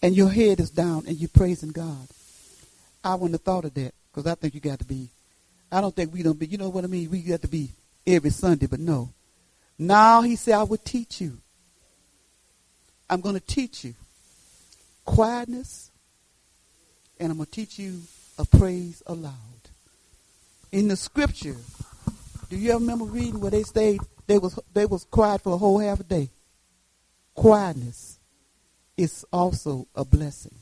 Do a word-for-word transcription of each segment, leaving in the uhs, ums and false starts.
and your head is down and you're praising God. I wouldn't have thought of that because I think you got to be, I don't think we don't be, you know what I mean? We got to be every Sunday, but no. Now he said, I will teach you. I'm going to teach you quietness, and I'm going to teach you a praise aloud. In the scripture, do you ever remember reading where they stayed, they was, they was quiet for a whole half a day? Quietness is also a blessing.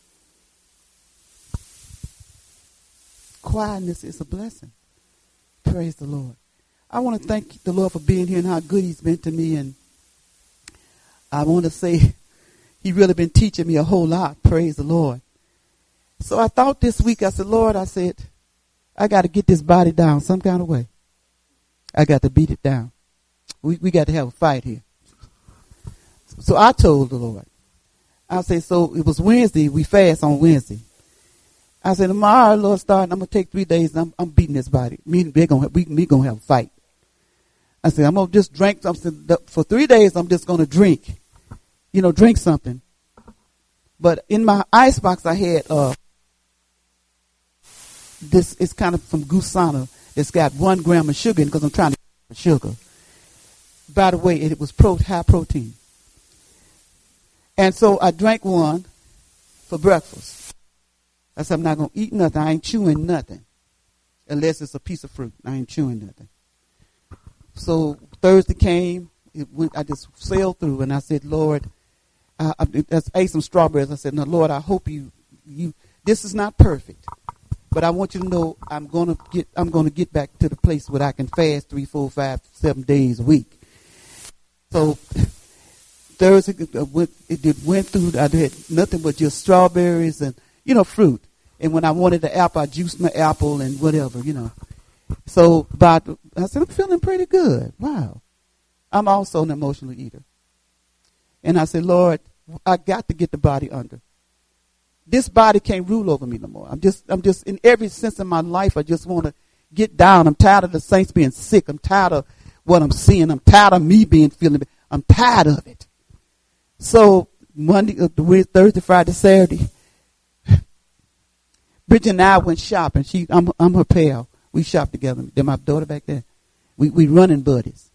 Quietness is a blessing. Praise the Lord. I want to thank the Lord for being here and how good he's been to me. And I want to say he really been teaching me a whole lot. Praise the Lord. So I thought this week, I said, Lord, I said, I got to get this body down some kind of way. I got to beat it down. We, we got to have a fight here. So I told the Lord, I said, so it was Wednesday. We fast on Wednesday. I said, tomorrow, Lord, starting, I'm going to take three days and I'm, I'm beating this body. Me and we're going we, we gonna have a fight. I said, I'm going to just drink something. For three days, I'm just going to drink. You know, drink something. But in my icebox, I had uh, this, it's kind of from Gusana. It's got one gram of sugar in because I'm trying to get sugar. By the way, it was pro, high protein. And so I drank one for breakfast. I said, I'm not going to eat nothing. I ain't chewing nothing. Unless it's a piece of fruit. I ain't chewing nothing. So Thursday came. It went, I just sailed through. And I said, Lord, I, I, I ate some strawberries. I said, no, Lord, I hope you, you, this is not perfect. But I want you to know I'm going to get, I'm going to get back to the place where I can fast three, four, five, seven days a week. So Thursday, it went through, I had nothing but just strawberries and, you know, fruit. And when I wanted the apple, I juiced my apple and whatever, you know. So, but I said, I'm feeling pretty good. Wow. I'm also an emotional eater. And I said, Lord, I got to get the body under. This body can't rule over me no more. I'm just, I'm just, in every sense of my life, I just want to get down. I'm tired of the saints being sick. I'm tired of what I'm seeing. I'm tired of me being feeling, I'm tired of it. So Monday, uh, Thursday, Friday, Saturday, Bridget and I went shopping. She, I'm, I'm her pal. We shopped together. Then my daughter back there. We, we running buddies.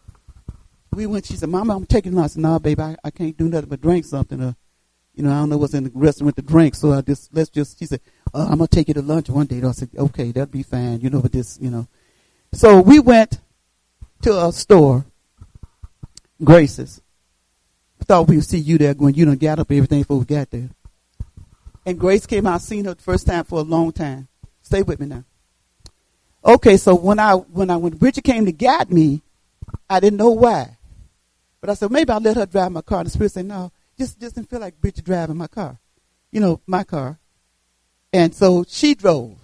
We went. She said, "Mama, I'm taking you." I said, "No, baby, I, I can't do nothing but drink something. Or, you know, I don't know what's in the restaurant to drink. So I just let's just." She said, uh, "I'm gonna take you to lunch one day." I said, "Okay, that'll be fine." You know, but this, you know. So we went to a store, Grace's. Thought we would see you there when you done got up everything before we got there. And Grace came out, seen her the first time for a long time. Stay with me now. Okay, so when I when I when Bridget came to get me, I didn't know why. But I said, maybe I'll let her drive my car. And the Spirit said, no, just, just didn't feel like Bridget driving my car. You know, my car. And so she drove.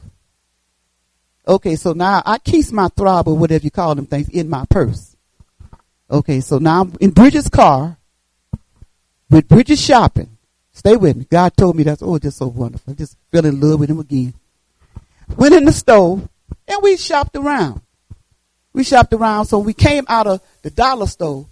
Okay, so now I keep my throb or whatever you call them things in my purse. Okay, so now I'm in Bridget's car with Bridget shopping. Stay with me. God told me that's, oh, just so wonderful. I just fell in love with him again. Went in the store and we shopped around. We shopped around. So we came out of the dollar store.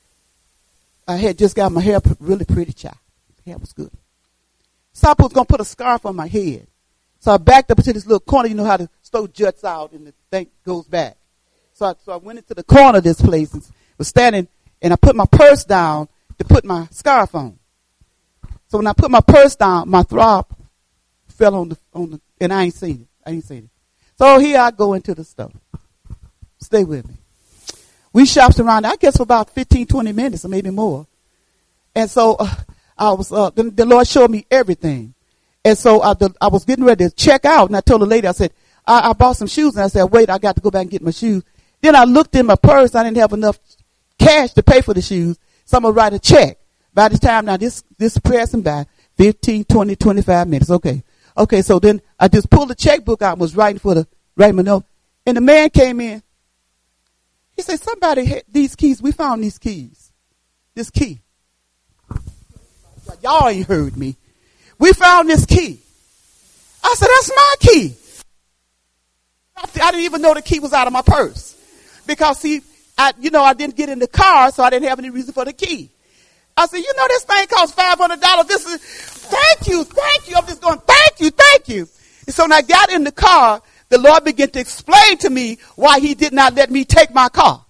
I had just got my hair really pretty, child. Hair was good. So I was going to put a scarf on my head. So I backed up into this little corner. You know how the store juts out and the thing goes back. So I, so I went into the corner of this place and was standing, and I put my purse down to put my scarf on. So when I put my purse down, my throb fell on the, on the, and I ain't seen it. I ain't seen it. So here I go into the store. Stay with me. We shopped around, I guess, for about fifteen, twenty minutes or maybe more. And so uh, I was, uh, the, the Lord showed me everything. And so I, the, I was getting ready to check out, and I told the lady, I said, I, I bought some shoes, and I said, wait, I got to go back and get my shoes. Then I looked in my purse. I didn't have enough cash to pay for the shoes, so I'm going to write a check. By the time now, this this passing by fifteen, twenty, twenty-five minutes. Okay. Okay, so then I just pulled the checkbook out and was writing for the writing my note. And the man came in. He said, somebody had these keys. We found these keys. This key. Y'all ain't heard me. We found this key. I said, that's my key. I didn't even know the key was out of my purse. Because, see, I, you know, I didn't get in the car, so I didn't have any reason for the key. I said, you know, this thing costs five hundred dollars. This is, thank you, thank you. I'm just going, thank you, thank you. And so when I got in the car, the Lord began to explain to me why he did not let me take my car.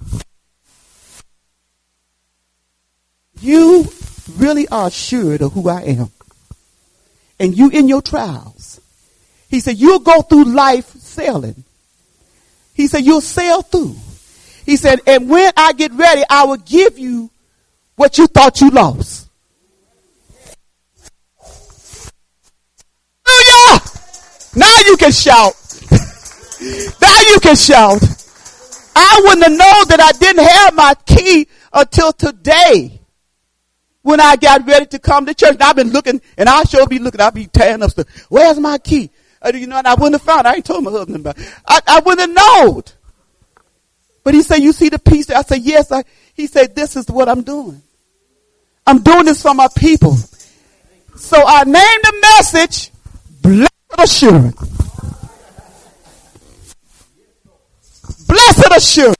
You really are assured of who I am. And you in your trials. He said, you'll go through life sailing. He said, you'll sail through. He said, and when I get ready, I will give you what you thought you lost. Hallelujah! Now you can shout. Now you can shout. I wouldn't have known that I didn't have my key until today. When I got ready to come to church, and I've been looking, and I'll sure be looking, I'll be tearing up stuff. Where's my key? Uh, you know, and I wouldn't have found it. I ain't told my husband about it. I, I wouldn't have known. But he said, you see the peace? I said, yes. I, he said, this is what I'm doing. I'm doing this for my people. So I named the message, Blessed Assurance. Blessed Assurance.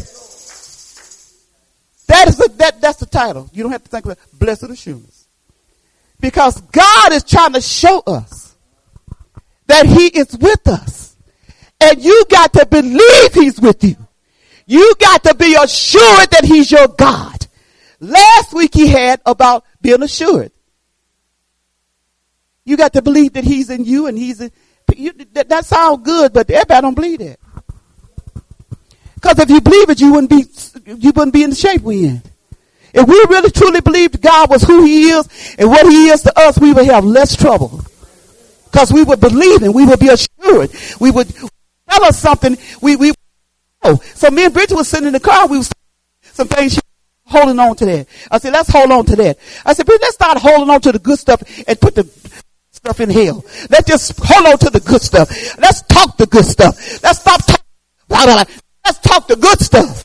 That is the, that, that's the title. You don't have to think about it. Blessed Assurance. Because God is trying to show us that he is with us. And you got to believe he's with you. You got to be assured that he's your God. Last week he had about being assured. You got to believe that he's in you and he's in you. That, that sounds good, but everybody don't believe that. Because if you believe it, you wouldn't be you wouldn't be in the shape we're in. If we really truly believed God was who he is and what he is to us, we would have less trouble. Because we would believe and we would be assured. We would tell us something. We we oh. So me and Bridget was sitting in the car. We was some things she was holding on to that. I said, let's hold on to that. I said, Bridget, let's start holding on to the good stuff and put the stuff in hell. Let's just hold on to the good stuff. Let's talk the good stuff. Let's stop talking. Blah, blah, blah. Let's talk the good stuff.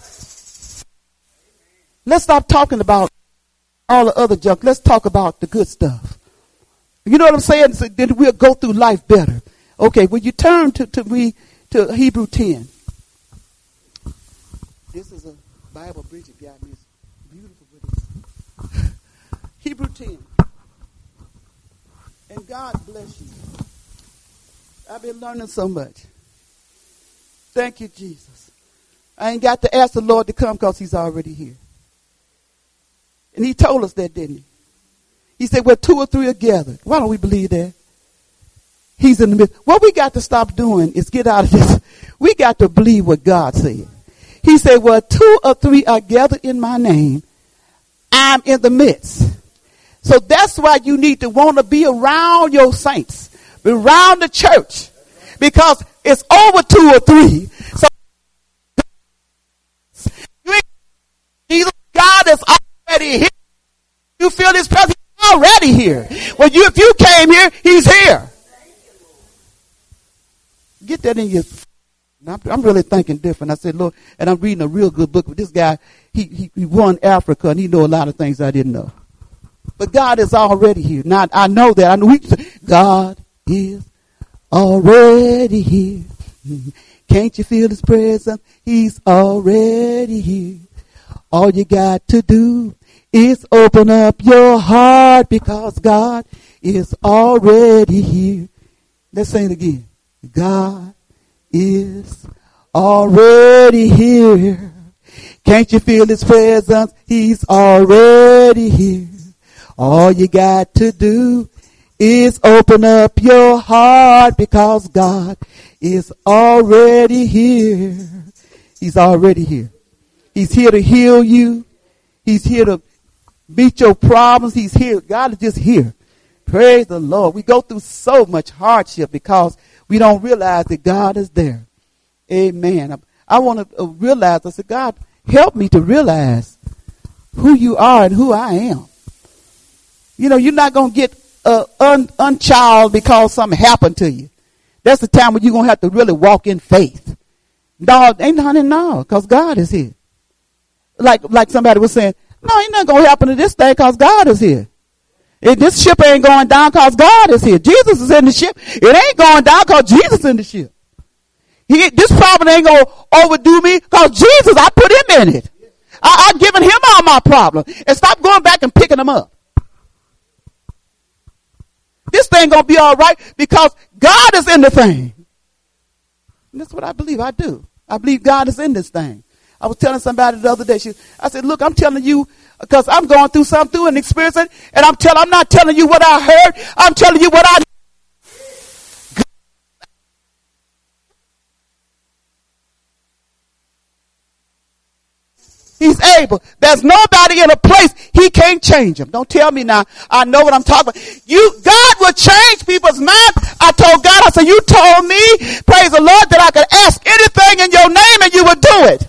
Let's stop talking about all the other junk. Let's talk about the good stuff. You know what I'm saying? So then we'll go through life better. Okay, when you turn to, to me to Hebrew ten. This is a Bible Bridget got me. It's beautiful with this. Hebrew ten. And God bless you. I've been learning so much. Thank you, Jesus. I ain't got to ask the Lord to come because he's already here. And he told us that, didn't he? He said, where two or three are gathered. Why don't we believe that? He's in the midst. What we got to stop doing is get out of this. We got to believe what God said. He said, where two or three are gathered in my name, I'm in the midst. So that's why you need to want to be around your saints, be around the church, because it's over two or three. So you ain't, God is already here. You feel his presence already here. When you, if you came here, he's here. Get that in your. I'm, I'm really thinking different. I said, Lord, and I'm reading a real good book with this guy. He, he, he won Africa and he know a lot of things I didn't know. But God is already here. Now I know that. I know we say, God is already here. Can't you feel his presence? He's already here. All you got to do is open up your heart because God is already here. Let's sing it again. God is already here. Can't you feel his presence? He's already here. All you got to do is open up your heart because God is already here. He's already here. He's here to heal you. He's here to meet your problems. He's here. God is just here. Praise the Lord. We go through so much hardship because we don't realize that God is there. Amen. I, I want to realize, I said, God, help me to realize who you are and who I am. You know, you're not going to get uh, un, unchild because something happened to you. That's the time when you're going to have to really walk in faith. No, ain't nothing, no, because God is here. Like like somebody was saying, no, ain't nothing going to happen to this thing because God is here. If this ship ain't going down because God is here. Jesus is in the ship. It ain't going down because Jesus is in the ship. He, this problem ain't going to overdo me because Jesus, I put him in it. I, I've given him all my problems. And stop going back and picking them up. everything going to be all right because God is in the thing. And that's what I believe. I do. I believe God is in this thing. I was telling somebody the other day, she, I said, look, I'm telling you, because I'm going through something through and experiencing, and I'm telling, I'm not telling you what I heard. I'm telling you what I know. He's able. There's nobody in a place he can't change them. Don't tell me now. I know what I'm talking about. You, God will change people's minds. I told God, I said, you told me, praise the Lord, that I could ask anything in your name and you would do it.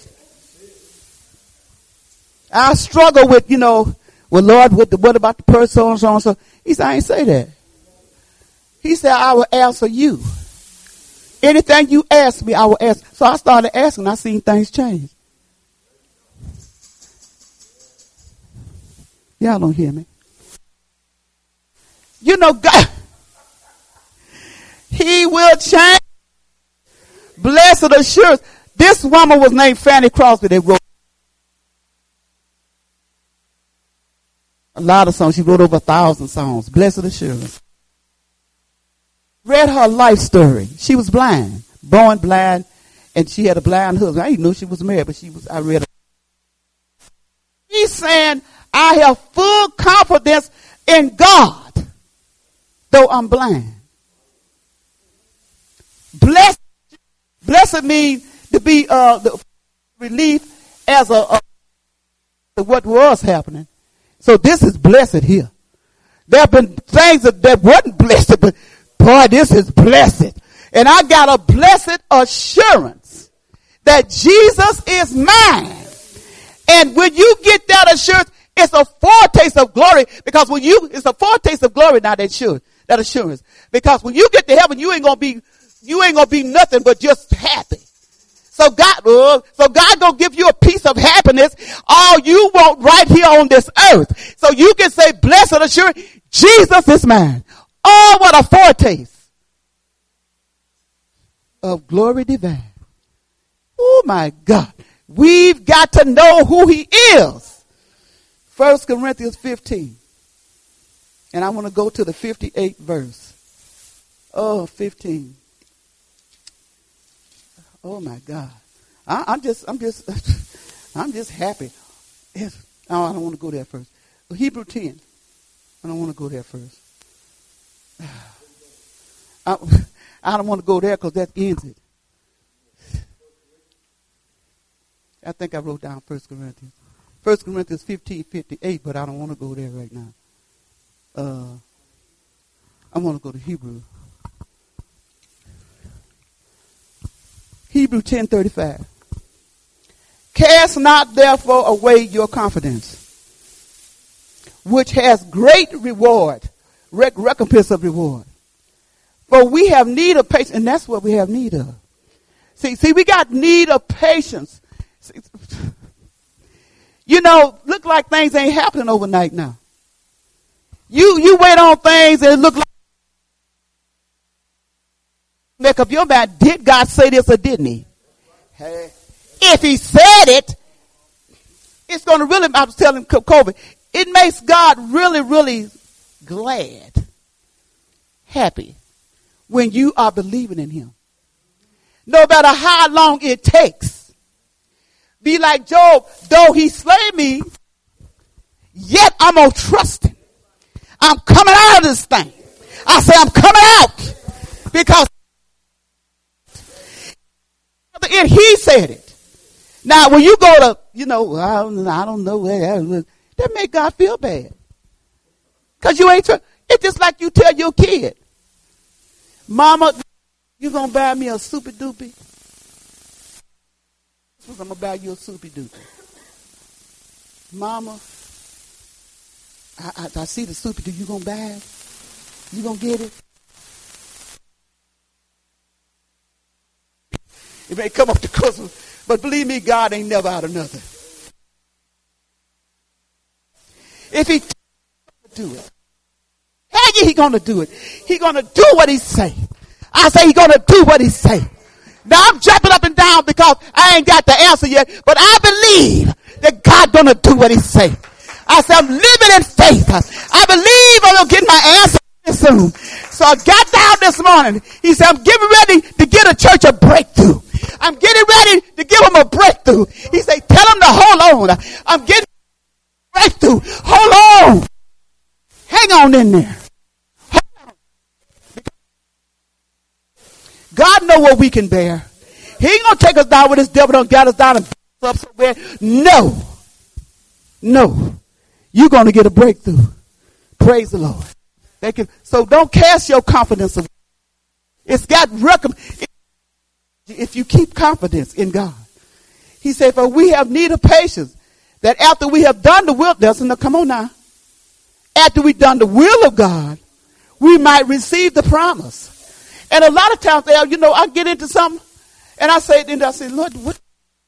I struggle with, you know, well, Lord, what, the, what about the person, so and so and so? He said, I ain't say that. He said, I will answer you. Anything you ask me, I will ask. So I started asking. I seen things change. Y'all don't hear me. You know, God, he will change. Blessed assurance. This woman was named Fanny Crosby. They wrote a lot of songs. She wrote over a thousand songs. Blessed assurance. Read her life story. She was blind, born blind, and she had a blind husband. I didn't know she was married, but she was. I read her. She's saying, I have full confidence in God, though I'm blind. Blessed, blessed means to be uh, the relief as a, a what was happening. So this is blessed here. There have been things that, that wasn't blessed, but boy, this is blessed. And I got a blessed assurance that Jesus is mine. And when you get that assurance, it's a foretaste of glory, because when you, it's a foretaste of glory now, that sure, that assurance. Because when you get to heaven, you ain't gonna be, you ain't gonna be nothing but just happy. So God, uh, so God gonna give you a piece of happiness, all you want right here on this earth. So you can say, blessed assurance, Jesus is mine. Oh, what a foretaste of glory divine. Oh my God. We've got to know who he is. First Corinthians fifteen. And I want to go to the fifty-eighth verse. Oh, fifteen. Oh my God. I, I'm just, I'm just, I'm just happy. Yes. Oh, I don't want to go there first. Hebrew ten. I don't want to go there first. I, I don't want to go there because that ends it. I think I wrote down First Corinthians. First Corinthians fifteen fifty-eight, but I don't want to go there right now. Uh, I want to go to Hebrew. Hebrew ten thirty-five. Cast not therefore away your confidence, which has great reward, rec- recompense of reward. For we have need of patience, and that's what we have need of. See, see, we got need of patience. See, you know, look like things ain't happening overnight now. You you wait on things and it look like make up your mind, did God say this or didn't he? Hey. If he said it, it's going to really, I was telling COVID, it makes God really, really glad, happy when you are believing in him. No matter how long it takes. Be like Job, though he slay me, yet I'm going to trust him. I'm coming out of this thing. I say I'm coming out because and he said it. Now, when you go to, you know, I don't, I don't know where that, that make God feel bad. Because you ain't, tr- it's just like you tell your kid, Mama, you going to buy me a super doopy? I'm going to buy you a super doopy. Mama, I, I, I see the super doopy. You going to buy it? You going to get it? It may come up to Christmas, but believe me, God ain't never out of nothing. If he t- do it, how is he going to do it? He going to do what he say. I say he going to do what he say. Now I'm jumping up and down because I ain't got the answer yet, but I believe that God going to do what he say. I say I'm living in faith. I believe I'm going to get my answer. soon. So I got down this morning. He said, I'm getting ready to get a church a breakthrough. I'm getting ready to give them a breakthrough. He said, tell them to hold on. I'm getting a breakthrough. Hold on. Hang on in there. Hold on. God knows what we can bear. He ain't going to take us down with this devil don't got us down and up somewhere. No. No. You're going to get a breakthrough. Praise the Lord. They can, so don't cast your confidence away. It's got recommend. If you keep confidence in God. He said, for we have need of patience, that after we have done the will, doesn't come on now. After we've done the will of God, we might receive the promise. And a lot of times, you know, I get into something, and I say, then I say, Lord, what?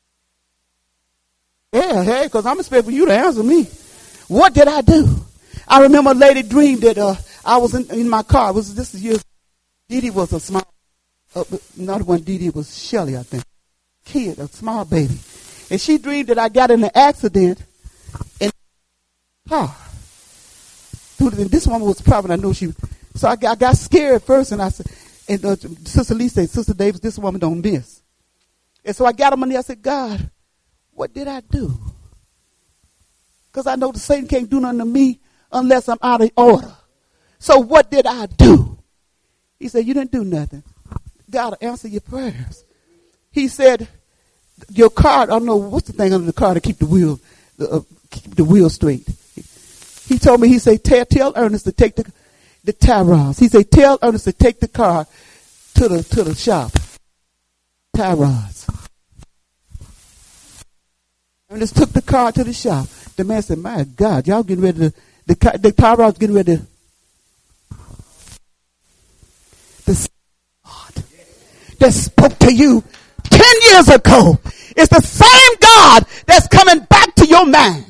Yeah, hey, because I'm expecting you to answer me. What did I do? I remember a lady dreamed that uh, I was in, in my car. It was this year. Dee Dee was a small, uh, another one. Dee Dee was Shelly, I think. Kid, a small baby, and she dreamed that I got in an accident in the car. This woman was probably I knew she. So I got, I got scared at first, and I said, and uh, Sister Lee said, Sister Davis, this woman don't miss. And so I got on my knee. I said, God, what did I do? Because I know the Satan can't do nothing to me unless I'm out of order. So what did I do? He said, you didn't do nothing. God will answer your prayers. He said, your car, I don't know what's the thing under the car to keep the wheel, uh, keep the wheel straight. He told me, he said, tell, tell Ernest to take the, the tie rods. He said, tell Ernest to take the car to the, to the shop. Tie rods. Ernest took the car to the shop. The man said, my God, y'all getting ready to, the, the tie rods getting ready to, the God that spoke to you ten years ago is the same God that's coming back to your mind.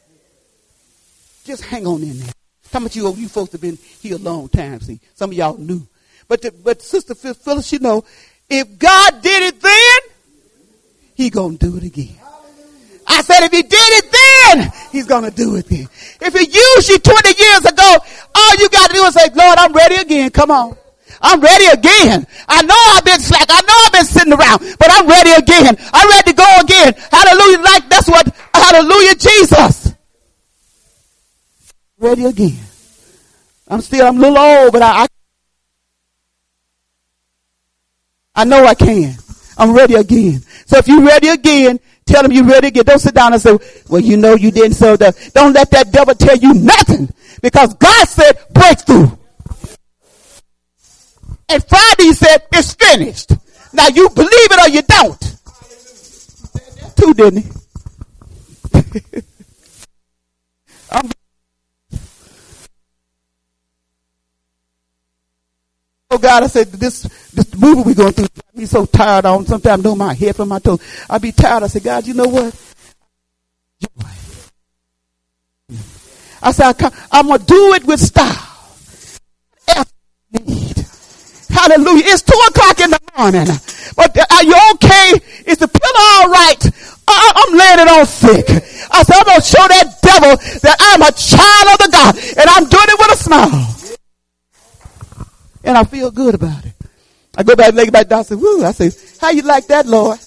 Just hang on in there. How much you, you folks have been here a long time, see? Some of y'all knew. But the, but Sister Phyllis, you know, if God did it then, he gonna do it again. I said if he did it then, he's gonna do it then. If he used you twenty years ago, all you gotta do is say, Lord, I'm ready again. Come on. I'm ready again. I know I've been slack. I know I've been sitting around, but I'm ready again. I'm ready to go again. Hallelujah. Like that's what, hallelujah, Jesus. Ready again. I'm still, I'm a little old, but I, I, I know I can. I'm ready again. So if you're ready again, tell them you're ready again. Don't sit down and say, well, you know you didn't. So the, don't let that devil tell you nothing, because God said breakthrough. And Friday he said, it's finished. Now you believe it or you don't. He said that too, didn't he? I'm, oh God, I said, this, this movie we're going through, I be so tired on, sometimes know my head from my toes. I be tired. I said, God, you know what? I said, I I'm going to do it with style. Hallelujah. It's two o'clock in the morning. But are you okay? Is the pillow all right? I, I'm laying it on sick. I said, I'm going to show that devil that I'm a child of the God. And I'm doing it with a smile. And I feel good about it. I go back and lay back down and say, woo. I say, how you like that, Lord?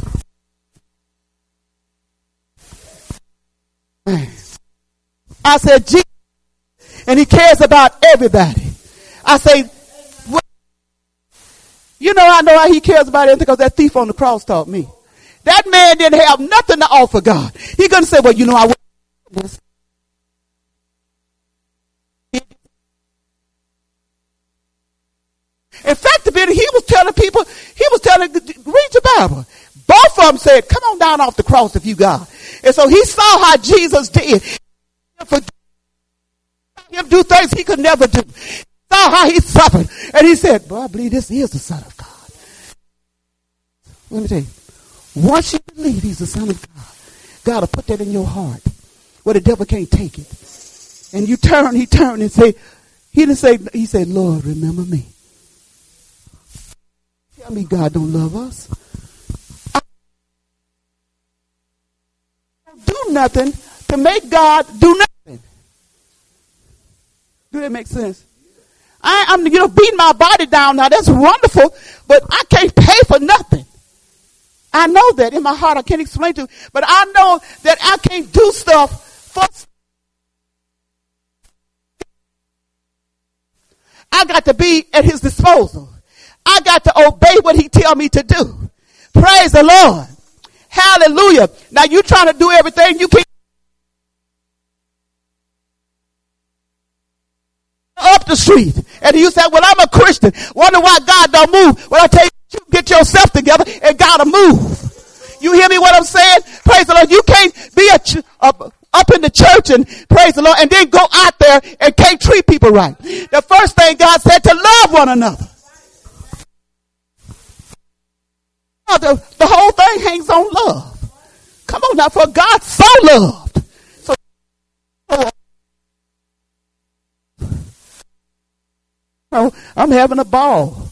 Man. I said, Jesus. And he cares about everybody. I say, you know, I know how he cares about everything because that thief on the cross taught me. That man didn't have nothing to offer God. He couldn't say, well, you know, I was. In fact, the bit he was telling people, he was telling, read your Bible. Both of them said, come on down off the cross if you God. And so he saw how Jesus did. Him do things he could never do. Saw how he suffered. And he said, boy, I believe this is the Son of God. Let me tell you, once you believe he's the Son of God, God will put that in your heart where the devil can't take it. And you turn, he turned and say, he didn't say, he said, Lord, remember me. Tell me God don't love us. I don't do nothing to make God do nothing. Do that make sense? I, I'm, you know, beating my body down now. That's wonderful, but I can't pay for nothing. I know that in my heart. I can't explain to you, but I know that I can't do stuff for. I got to be at his disposal. I got to obey what he tell me to do. Praise the Lord. Hallelujah. Now you trying to do everything you can. Up the street. And you say, well, I'm a Christian. Wonder why God don't move. Well, I tell you, you get yourself together and God will move. You hear me what I'm saying? Praise the Lord. You can't be a ch- uh, up in the church and praise the Lord and then go out there and can't treat people right. The first thing God said to love one another. The, the whole thing hangs on love. Come on now, for God so loved. So, oh, I'm having a ball.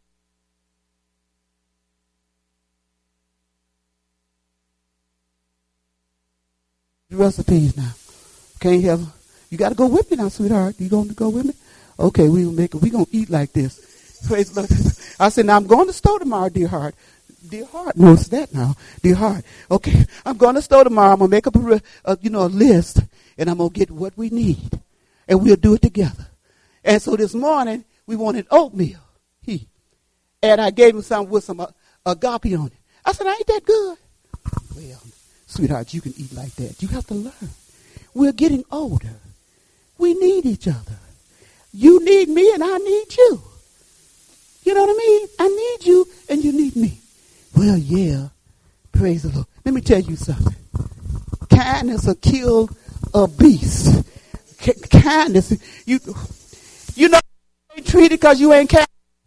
Recipes now. Can't have. You got to go with me now, sweetheart. You going to go with me? Okay, we will make it. We gonna eat like this. Praise the Lord. I said, now I'm going to the store tomorrow, dear heart. Dear heart knows that now. Dear heart. Okay, I'm going to the store tomorrow. I'm gonna make up a, a you know a list, and I'm gonna get what we need, and we'll do it together. And so this morning we wanted oatmeal. He and I gave him some with some uh, agape on it. I said, ain't that good? Well, sweetheart, you can eat like that. You have to learn. We're getting older. We need each other. You need me and I need you. You know what I mean? I need you and you need me. Well, yeah. Praise the Lord. Let me tell you something. Kindness will kill a beast. K- kindness. You, you know, you ain't treated because you ain't kind.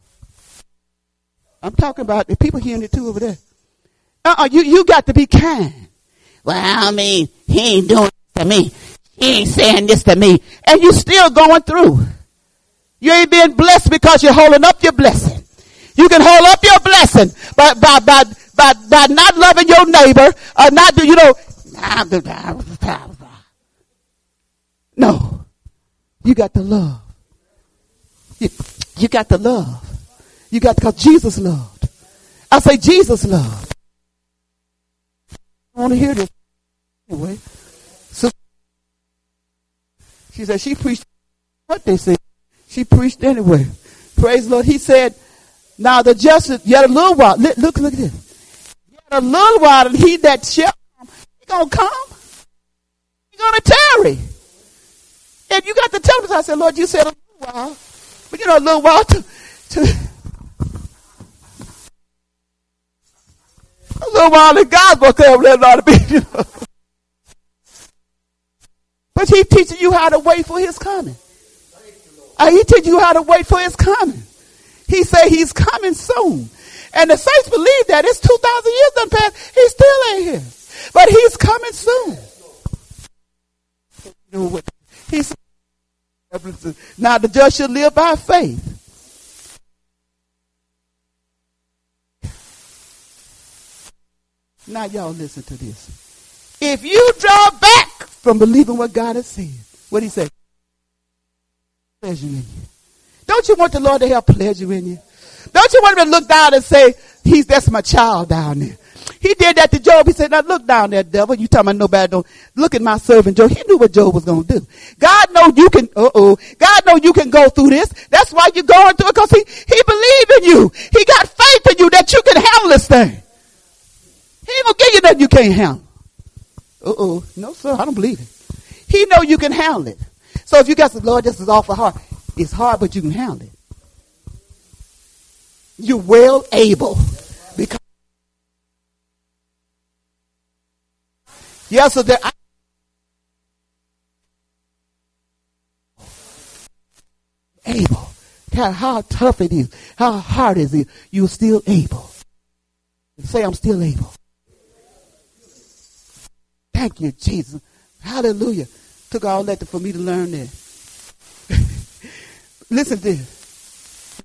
I'm talking about the people hearing it too over there. Uh-uh, you, you got to be kind. Well, I mean, he ain't doing this to me. He ain't saying this to me. And you still going through. You ain't being blessed because you're holding up your blessing. You can hold up your blessing by, by, by, by, by not loving your neighbor or not, you know. No. You got to love. You, you got to love. You got to, because Jesus loved. I say Jesus loved. I want to hear this anyway. So she said she preached what they said. She preached anyway. Praise the Lord. He said, now the justice, yet a little while. Look, look, look at this. Yet a little while, and he that shall come, he gonna come. He gonna tarry. And you got to tell us. I said, Lord, you said a little while, but you know, a little while to, to a little while, and God's gonna come. There ought to be, you know. But he teaching you how to wait for his coming. Uh, he teach you how to wait for his coming. He say he's coming soon. And the saints believe that. It's two thousand years done passed. He still ain't here. But he's coming soon. You know what? He said, now the just shall live by faith. Now y'all listen to this. If you draw back from believing what God has said, what did he say? Pleasure in you. Don't you want the Lord to have pleasure in you? Don't you want him to look down and say, he's, that's my child down there. He did that to Job. He said, now look down there, devil. You talking about nobody don't look at my servant Job. He knew what Job was going to do. God know you can, uh-oh. God know you can go through this. That's why you're going through it, because he, he believed in you. He got faith in you that you can handle this thing. He ain't going to give you nothing you can't handle. Uh-oh. No, sir, I don't believe it. He know you can handle it. So if you got some, Lord, this is awful hard. It's hard, but you can handle it. You're well able. Because yesterday, I able. How, how tough it is. How hard is it? You're still able. Say, I'm still able. Thank you, Jesus. Hallelujah. Took all that for me to learn that. Listen to this.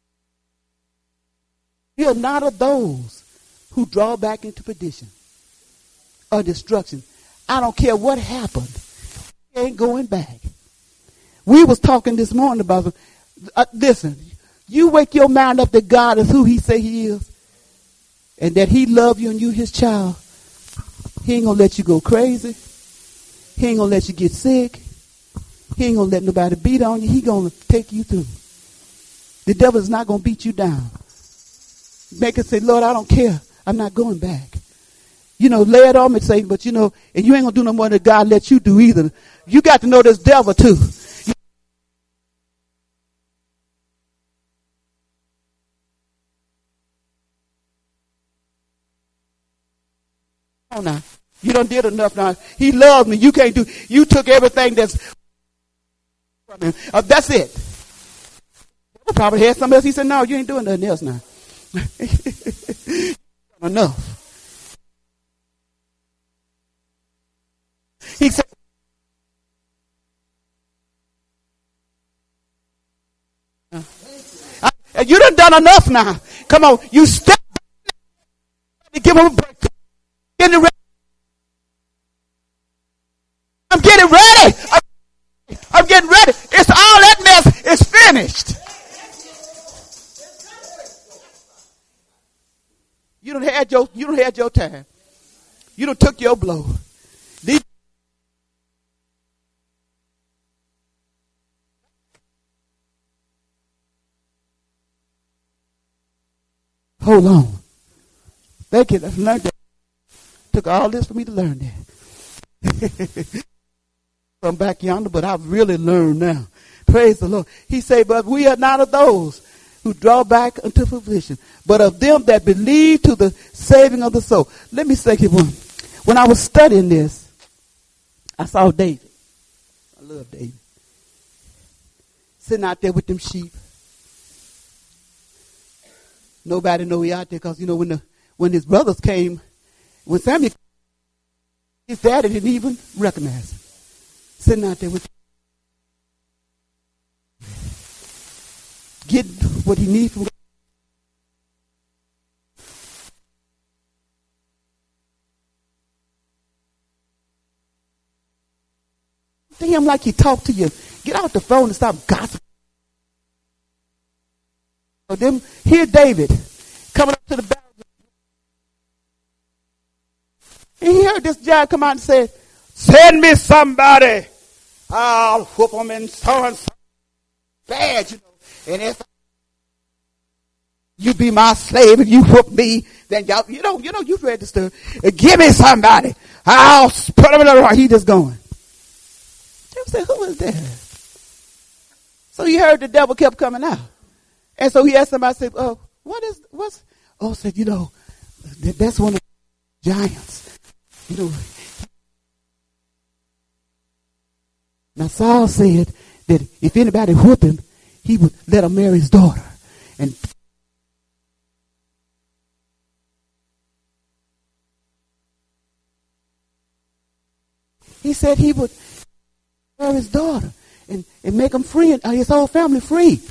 You are not of those who draw back into perdition or destruction. I don't care what happened. You ain't going back. We was talking this morning about Uh, listen, you wake your mind up that God is who he say he is and that he love you and you his child. He ain't going to let you go crazy. He ain't going to let you get sick. He ain't going to let nobody beat on you. He going to take you through. The devil is not going to beat you down. Make it say, Lord, I don't care. I'm not going back. You know, lay it on me, Satan, but you know, and you ain't going to do no more than God let you do either. You got to know this devil too. Oh, now. You done did enough now. He loves me. You can't do, you took everything that's from him. Uh, that's it. He probably had something else. He said, no, you ain't doing nothing else now. Enough. He said, uh, I, you done done enough now. Come on, you step back. Give him a break. Get ready. I'm getting ready. I'm, I'm getting ready. It's all that mess is finished. You don't had your you don't had your time. You don't took your blow. These Hold on. Thank you. I've learned that. Took all this for me to learn that. I'm back yonder, but I've really learned now. Praise the Lord. He said, but we are not of those who draw back unto fruition, but of them that believe to the saving of the soul. Let me say you one. When I was studying this, I saw David. I love David. Sitting out there with them sheep. Nobody know he out there because, you know, when the when his brothers came, when Samuel, his daddy didn't even recognize him. Sitting out there with getting what he needs from God. To him like he talked to you. Get out the phone and stop gossiping. So them, here David coming up to the battle. And he heard this giant come out and say, send me somebody. I'll whoop them and so and so. Bad, you know. And if you be my slave and you whoop me, then y'all, you know, you know, you register. Give me somebody. I'll put him in the rock. He just going. They said, who is that? So he heard the devil kept coming out. And so he asked somebody, said, oh, what is, what's, oh, said, you know, that's one of the giants. You know. Now Saul said that if anybody whoop him, he would let him marry his daughter. And he said he would marry his daughter and, and make him free and uh, his whole family free.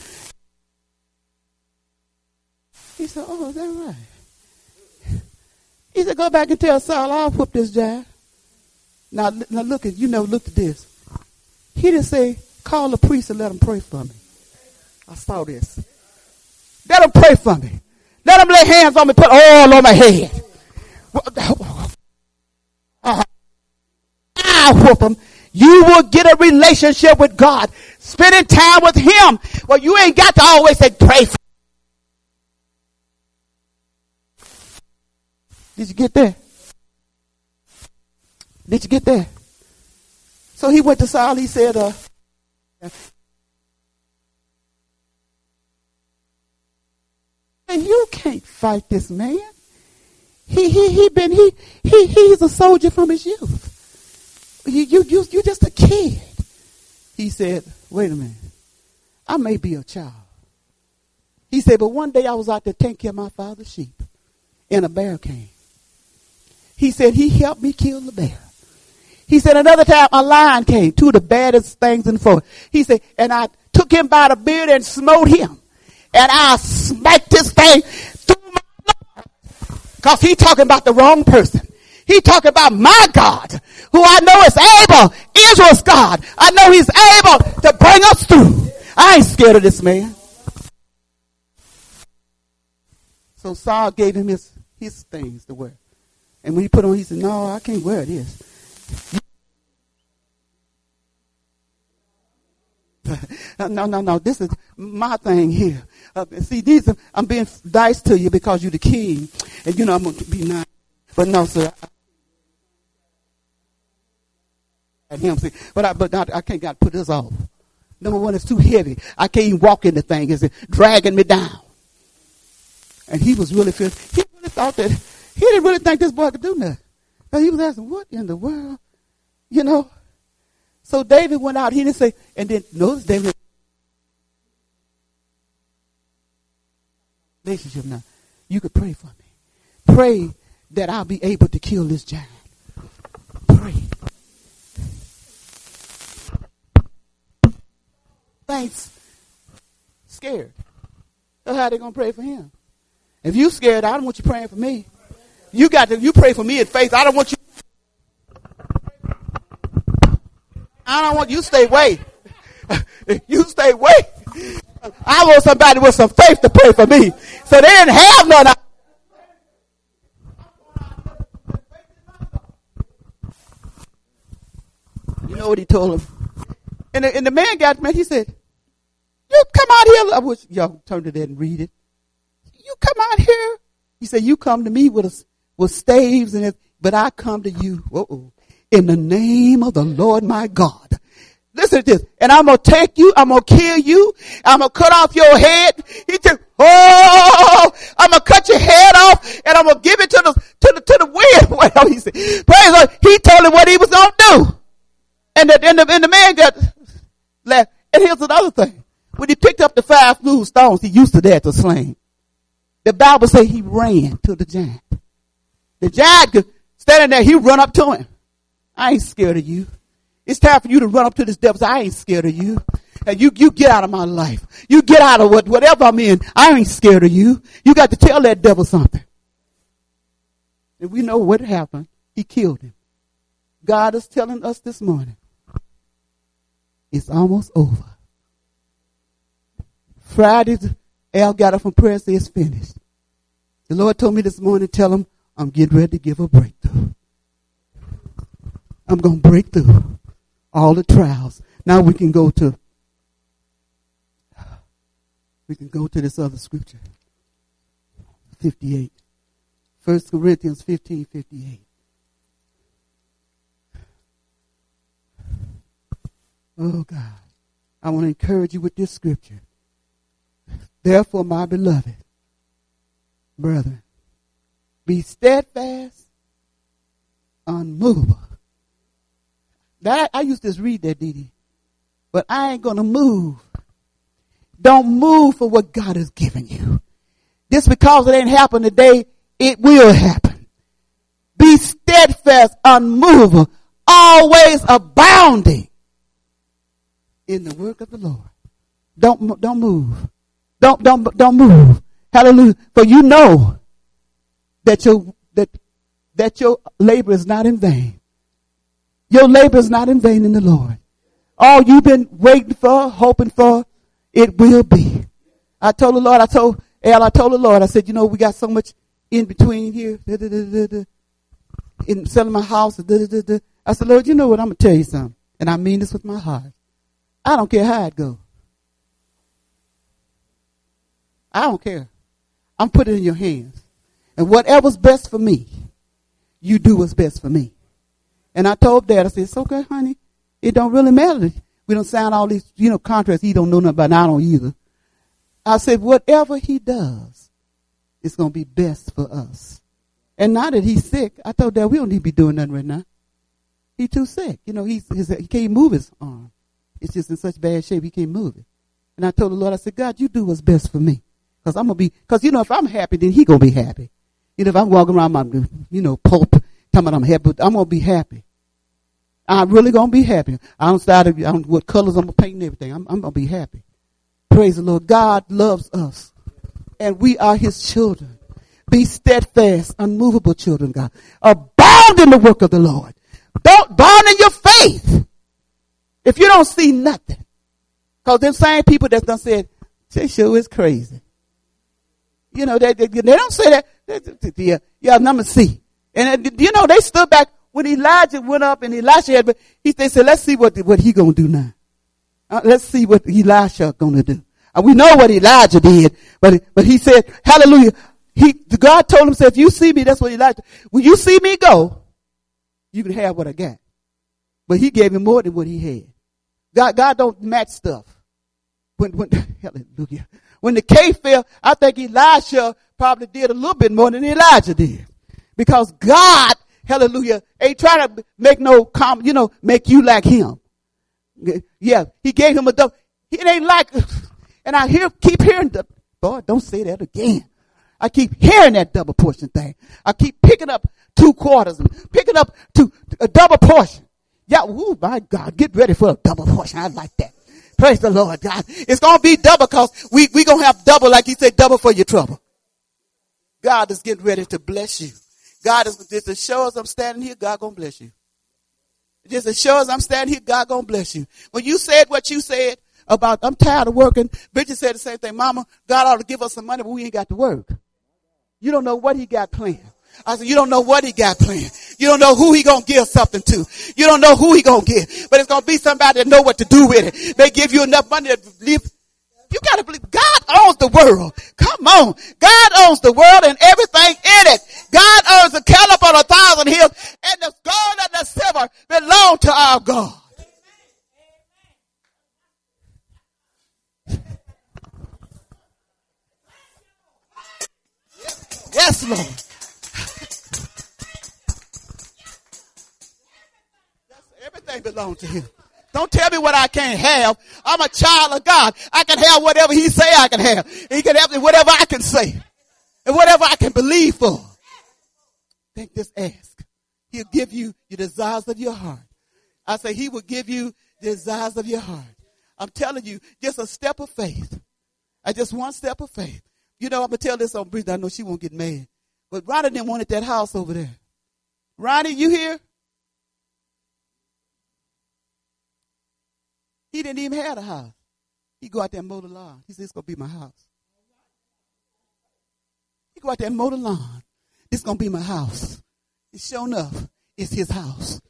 He said, oh, is that right? He said, go back and tell Saul, I'll whoop this giant. Now, now look at, you never looked at this. He didn't say, call the priest and let him pray for me. I saw this. Let him pray for me. Let him lay hands on me, put oil on my head. Uh-huh. I'll whoop him. You will get a relationship with God. Spending time with him. Well, you ain't got to always say, pray for me. Did you get there? Did you get there? So he went to Saul. He said, uh, you can't fight this man. He, he, he been, he, he, he's a soldier from his youth. You, you, you, you just a kid. He said, wait a minute. I may be a child. He said, but one day I was out there taking care of my father's sheep and a bear came. He said, he helped me kill the bear. He said, another time a lion came, two of the baddest things in the forest. He said, and I took him by the beard and smote him. And I smacked this thing through my blood. Because he talking about the wrong person. He talking about my God, who I know is able, Israel's God. I know he's able to bring us through. I ain't scared of this man. So Saul gave him his, his things to wear. And when he put on, he said, no, I can't wear this. no, no, no. This is my thing here. Uh, see, these are, I'm being nice to you because you're the king. And, you know, I'm going to be nice. But no, sir. I, him, see, but I, but I, I can't got to put this off. Number one, it's too heavy. I can't even walk in the thing. It's dragging me down. And he was really feeling, he really thought that, he didn't really think this boy could do nothing. But he was asking, what in the world? You know? So David went out. He didn't say, and then notice David. Relationship now. You could pray for me. Pray that I'll be able to kill this giant. Pray. Thanks. Scared. So how they gonna pray for him? If you scared, I don't want you praying for me. You got to. You pray for me in faith. I don't want you. I don't want you to stay away. You stay away. I want somebody with some faith to pray for me. So they didn't have none. You know what he told him? And the, and the man got mad. He said, you come out here. I wish y'all turn to that and read it. You come out here. He said, you come to me with a, with staves and it, but I come to you. Uh-oh. In the name of the Lord my God. Listen to this. And I'm going to take you. I'm going to kill you. I'm going to cut off your head. He said, oh, I'm going to cut your head off and I'm going to give it to the, to the, to the wind. Well, he said, praise God. He told him what he was going to do. And the, and the, and the man got left. And here's another thing. When he picked up the five smooth stones, he used to that to sling. The Bible says he ran to the giant. The giant could standing there. He run up to him. I ain't scared of you. It's time for you to run up to this devil. I ain't scared of you. And you, you get out of my life. You get out of what, whatever I'm in. I ain't scared of you. You got to tell that devil something. And we know what happened. He killed him. God is telling us this morning. It's almost over. Friday, Al got up from prayer and said it's finished. The Lord told me this morning, tell him I'm getting ready to give a breakthrough. I'm going to break through all the trials. Now we can go to, we can go to this other scripture. fifty-eight. First Corinthians fifteen, fifty-eight. Oh God, I want to encourage you with this scripture. Therefore, my beloved brethren, be steadfast, unmovable. That I, I used to just read that, Dee Dee. But I ain't going to move. Don't move for what God has given you. Just because it ain't happened today, it will happen. Be steadfast, unmovable, always abounding in the work of the Lord. Don't, don't move. Don't, don't, don't move. Hallelujah. For you know that your, that, that your labor is not in vain. Your labor is not in vain in the Lord. All you've been waiting for, hoping for, it will be. I told the Lord, I told Al, I told the Lord, I said, you know, we got so much in between here. Da, da, da, da, da, in selling my house. Da, da, da, da. I said, Lord, you know what? I'm going to tell you something. And I mean this with my heart. I don't care how it goes. I don't care. I'm putting it in your hands. And whatever's best for me, you do what's best for me. And I told Dad, I said, it's okay, honey. It don't really matter. We don't sign all these, you know, contracts he don't know nothing about, and I don't either. I said, whatever he does, it's going to be best for us. And now that he's sick, I told Dad, we don't need to be doing nothing right now. He's too sick. You know, he's, his, he can't move his arm. It's just in such bad shape, he can't move it. And I told the Lord, I said, God, you do what's best for me. Because I'm going to be, because, you know, if I'm happy, then he going to be happy. You know, if I'm walking around my, you know, pulp, talking about I'm happy, I'm going to be happy. I'm really going to be happy. I don't start, I don't, what colors I'm going to paint and everything. I'm, I'm going to be happy. Praise the Lord. God loves us. And we are his children. Be steadfast, unmovable children, God. Abound in the work of the Lord. Don't bound in your faith. If you don't see nothing. Because them same people that done said, they sure is crazy. You know, they, they, they don't say that. They, they, yeah, yeah, number C. And, uh, you know, they stood back when Elijah went up and Elisha had, he, they said, let's see what, what he gonna do now. Uh, let's see what Elisha gonna do. Uh, we know what Elijah did, but, but he said, hallelujah. He, God told him, said, if you see me, that's what Elijah, when you see me go, you can have what I got. But he gave him more than what he had. God, God don't match stuff. When, when, hallelujah. When the cave fell, I think Elisha probably did a little bit more than Elijah did. Because God, hallelujah, ain't trying to make no com, you know, make you like him. Yeah, he gave him a double. It ain't like, and I hear, keep hearing the, boy, don't say that again. I keep hearing that double portion thing. I keep picking up two quarters and picking up two, a double portion. Yeah, oh my God, get ready for a double portion. I like that. Praise the Lord, God. It's going to be double because we, we going to have double, like he said, double for your trouble. God is getting ready to bless you. God is, just as sure as I'm standing here, God going to bless you. Just as sure as I'm standing here, God going to bless you. When you said what you said about, I'm tired of working, Bridget said the same thing. Mama, God ought to give us some money, but we ain't got to work. You don't know what he got planned. I said, you don't know what he got planned. You don't know who he gonna give something to. You don't know who he gonna give. But it's gonna be somebody that know what to do with it. They give you enough money to live. You gotta believe God owns the world. Come on. God owns the world and everything in it. God owns the cattle upon a thousand hills, and the gold and the silver belong to our God. Yes, Lord. Everything belongs to him. Don't tell me what I can't have. I'm a child of God. I can have whatever he say I can have. He can have whatever I can say. And whatever I can believe for. Think, just ask. He'll give you your desires of your heart. I say he will give you the desires of your heart. I'm telling you, just a step of faith. I just one step of faith. You know, I'm going to tell this on Bridget. I know she won't get mad. But Ronnie didn't want that house over there. Ronnie, you here? He didn't even have a house. He go out there and mow the lawn. He said, it's going to be my house. He go out there and mow the lawn. It's going to be my house. It's sure enough, it's his house.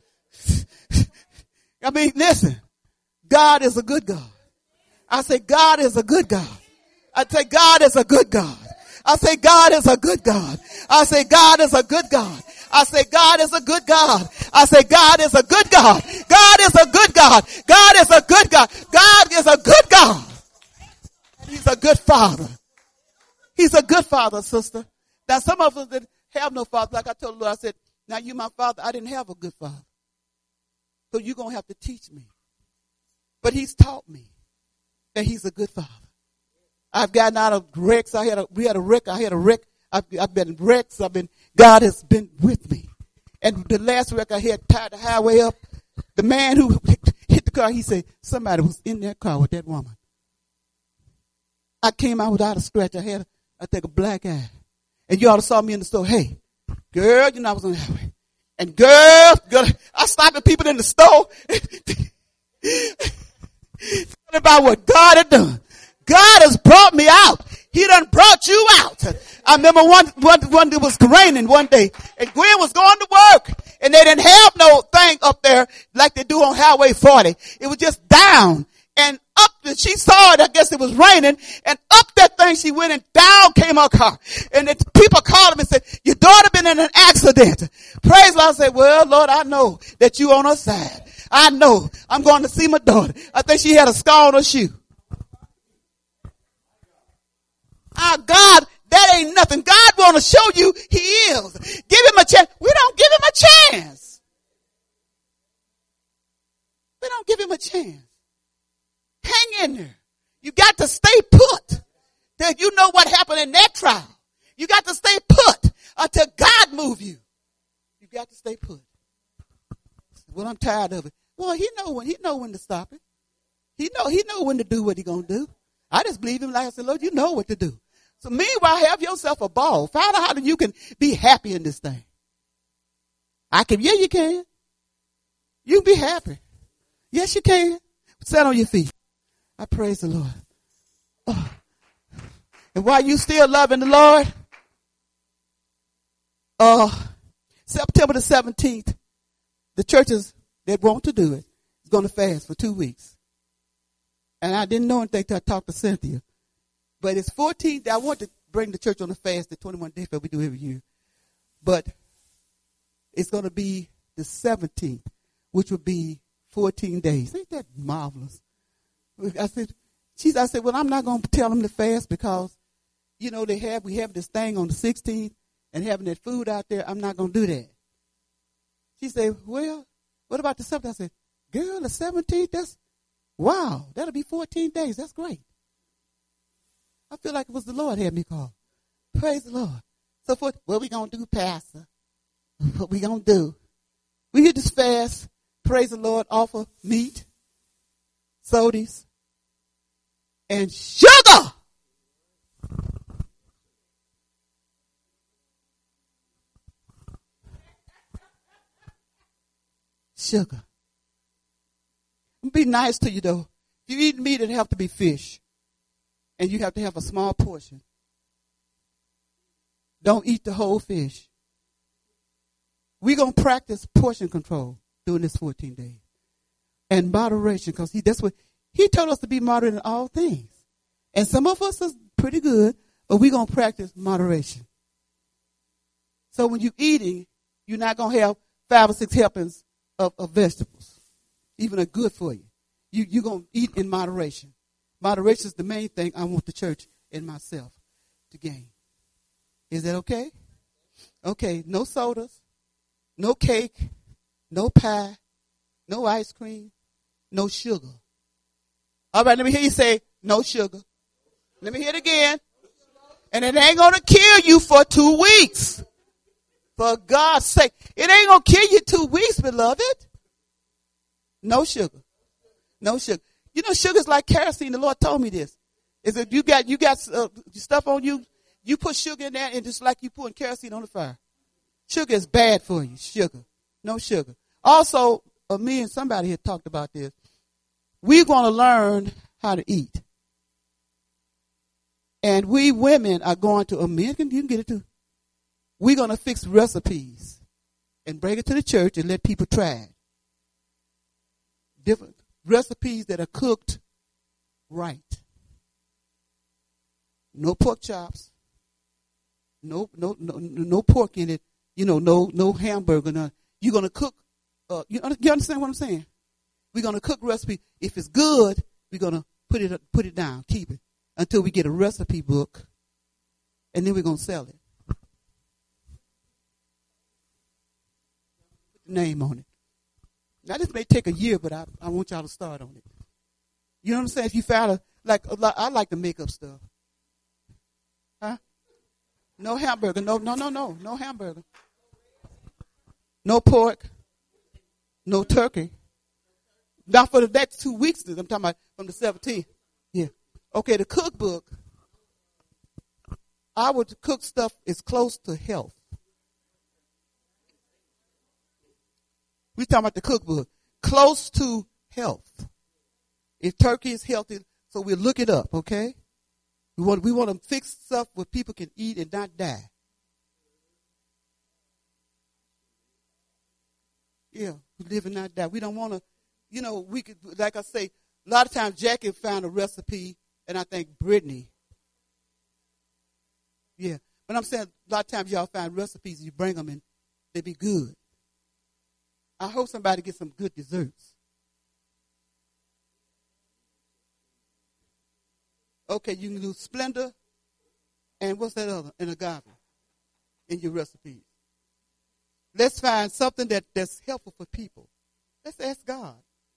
I mean, listen, God is a good God. I say, God is a good God. I say, God is a good God. I say, God is a good God. I say, God is a good God. I say, God is a good God. I say, God is a good God. God is a good God. God is a good God. God is a good God. He's a good father. He's a good father, sister. Now, some of us that have no father, like I told the Lord, I said, now you my father. I didn't have a good father. So you're going to have to teach me. But he's taught me that he's a good father. I've gotten out of wrecks. I had a, we had a wreck. I had a wreck. I've, I've been in wrecks. I've been, God has been with me. And the last wreck I had, tied the highway up. The man who hit the car, he said, somebody was in that car with that woman. I came out without a scratch. I had, I think, a black eye. And you all saw me in the store. Hey, girl, you know I was on the highway. And girl, girl I stopped the people in the store. About what God had done. God has brought me out. He done brought you out. I remember one, one, one, it was raining one day and Gwen was going to work and they didn't have no thing up there like they do on Highway forty. It was just down and up, she saw it, I guess it was raining, and up that thing she went and down came her car. And the people called him and said, your daughter been in an accident. Praise Lord. I said, well, Lord, I know that you on her side. I know. I'm going to see my daughter. I think she had a scar on her shoe. Our God, that ain't nothing. God want to show you he is. Give him a chance. We don't give him a chance. We don't give him a chance. Hang in there. You got to stay put. Till you know what happened in that trial. You got to stay put until God move you. You got to stay put. Well, I'm tired of it. Well, he know when he know when to stop it. He know he know when to do what he gonna do. I just believe him like I said, Lord, you know what to do. So meanwhile, have yourself a ball. Find out how you can be happy in this thing. I can, yeah, you can. You can be happy. Yes, you can. Stand on your feet. I praise the Lord. Oh. And while you still loving the Lord, uh, September the seventeenth, the churches that want to do it is going to fast for two weeks. And I didn't know anything until I talked to Cynthia. But it's fourteen. I want to bring the church on the fast, the twenty-one days that we do every year. But it's going to be the seventeenth, which would be fourteen days. Ain't that marvelous? I said, geez, I said, well, I'm not going to tell them to fast because, you know, they have, we have this thing on the sixteenth and having that food out there. I'm not going to do that. She said, well, what about the seventeenth? I said, girl, the seventeenth, that's, wow, that'll be fourteen days. That's great. I feel like it was the Lord had me call. Praise the Lord. So for, what we going to do, Pastor? What we going to do? We hit this fast, praise the Lord, offer meat, sodas, and sugar. Sugar. Be nice to you, though. If you eat meat, it have to be fish. And you have to have a small portion. Don't eat the whole fish. We're going to practice portion control during this fourteen days. And moderation, because he that's what he told us to be moderate in all things. And some of us are pretty good, but we're going to practice moderation. So when you're eating, you're not going to have five or six helpings of, of vegetables, even are good for you. you you're going to eat in moderation. Moderation is the main thing I want the church and myself to gain. Is that okay? Okay, no sodas, no cake, no pie, no ice cream, no sugar. All right, let me hear you say, no sugar. Let me hear it again. And it ain't going to kill you for two weeks. For God's sake. It ain't going to kill you two weeks, beloved. No sugar. No sugar. You know, sugar's like kerosene. The Lord told me this. Is that you got you got uh, stuff on you, you put sugar in there, and just like you putting kerosene on the fire. Sugar is bad for you. Sugar. No sugar. Also, uh, me and somebody had talked about this. We're going to learn how to eat. And we women are going to, American, you can get it too. We're going to fix recipes and bring it to the church and let people try it. Different recipes that are cooked right. No pork chops. No, no, no, no pork in it. You know, no, no hamburger. None. You're going to cook. Uh, you, you understand what I'm saying? We're going to cook recipe. If it's good, we're going to put it, put it down, keep it until we get a recipe book, and then we're going to sell it. Put the name on it. Now, this may take a year, but I, I want y'all to start on it. You know what I'm saying? If you found a, like, I like to make up stuff. Huh? No hamburger. No, no, no, no. No hamburger. No pork. No turkey. Now, for the next two weeks, I'm talking about from the seventeenth. Yeah. Okay, the cookbook, I would cook stuff is close to health. We're talking about the cookbook. Close to health. If turkey is healthy, so we'll look it up, okay? We want, we want to fix stuff where people can eat and not die. Yeah, live and not die. We don't want to, you know, we could, like I say, a lot of times Jackie found a recipe, and I think Brittany. Yeah, but I'm saying a lot of times y'all find recipes, you bring them and they be good. I hope somebody gets some good desserts. Okay, you can do Splendor and what's that other? And agave in your recipes. Let's find something that, that's helpful for people. Let's ask God.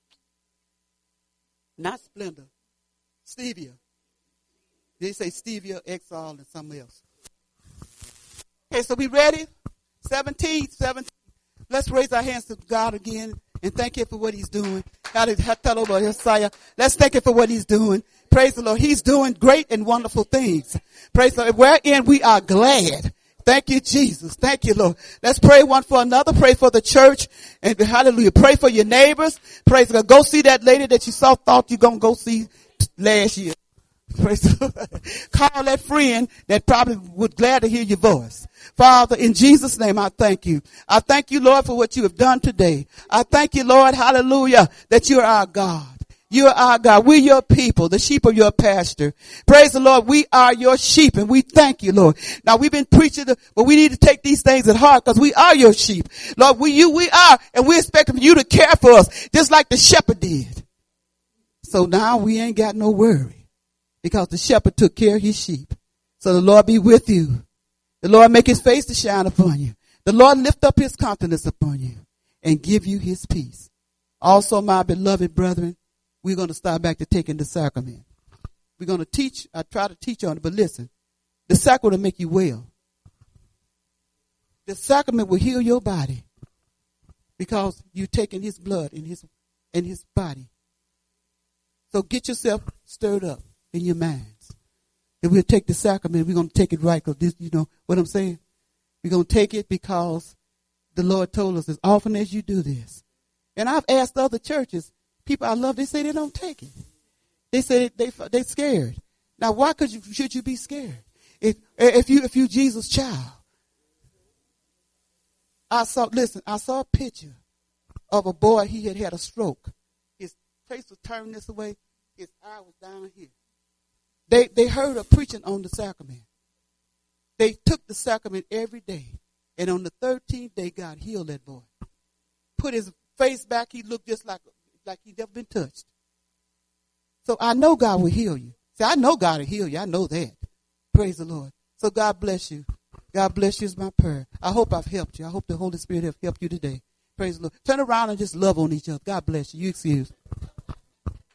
Not Splendor. Stevia. They say stevia, Exol, and something else. Okay, so we ready? seventeen, seventeen. Let's raise our hands to God again and thank Him for what He's doing. Let's thank Him for what He's doing. Praise the Lord. He's doing great and wonderful things. Praise the Lord. Wherein we are glad. Thank you, Jesus. Thank you, Lord. Let's pray one for another. Pray for the church. And hallelujah. Pray for your neighbors. Praise God. Go see that lady that you saw, thought you're going to go see last year. Praise the Lord. Call that friend that probably would glad to hear your voice. Father, in Jesus' name, I thank you. I thank you, Lord, for what you have done today. I thank you, Lord, hallelujah, that you are our God. You are our God. We're your people, the sheep of your pasture. Praise the Lord. We are your sheep, and we thank you, Lord. Now, we've been preaching, but we need to take these things at heart because we are your sheep. Lord, we, you, we are, and we're expecting you to care for us just like the shepherd did. So now we ain't got no worry because the shepherd took care of his sheep. So the Lord be with you. The Lord make his face to shine upon you. The Lord lift up his countenance upon you and give you his peace. Also, my beloved brethren, we're going to start back to taking the sacrament. We're going to teach. I try to teach on it, but listen, the sacrament will make you well. The sacrament will heal your body because you're taking his blood in his, in his body. So get yourself stirred up in your minds. If we'll take the sacrament, we're going to take it right because this, you know what I'm saying? We're going to take it because the Lord told us as often as you do this. And I've asked other churches, people I love, they say they don't take it. They say they, they, they're scared. Now, why could you, should you be scared? If, if you, if you Jesus' child. I saw, listen, I saw a picture of a boy, he had had a stroke. His face was turned this way. His eye was down here. They, they heard a preaching on the sacrament. They took the sacrament every day. And on the thirteenth day, God healed that boy. Put his face back. He looked just like, like he'd never been touched. So I know God will heal you. See, I know God will heal you. I know that. Praise the Lord. So God bless you. God bless you is my prayer. I hope I've helped you. I hope the Holy Spirit have helped you today. Praise the Lord. Turn around and just love on each other. God bless you. You excuse.